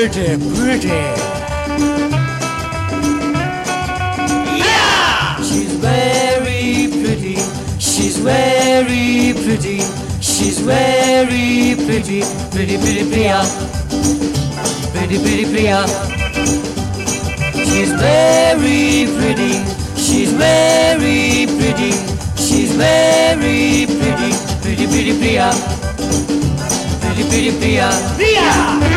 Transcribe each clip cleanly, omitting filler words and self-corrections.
pretty, pretty. Yeah! She's very pretty. She's very pretty. She's very pretty. Pretty, pretty, Priya. Pretty, pretty, Priya. She's very pretty. She's very pretty. She's very pretty. Pretty, pretty, Priya. Pretty, pretty, Priya. Priya!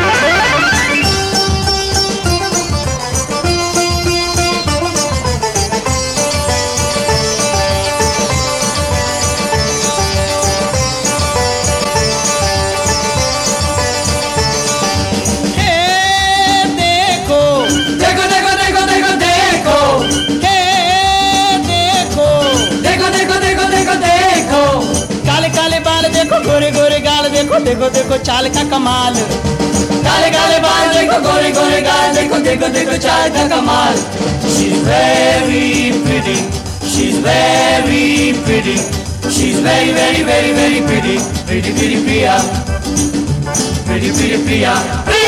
गोरे गोरे गाल देखो देखो देखो चाल का कमाल, काले काले बाल देखो गोरे गोरे गाल देखो देखो देखो चाल का कमाल. She's very pretty. She's very pretty. She's very very very very pretty. Pretty pretty Priya. Pretty pretty Priya.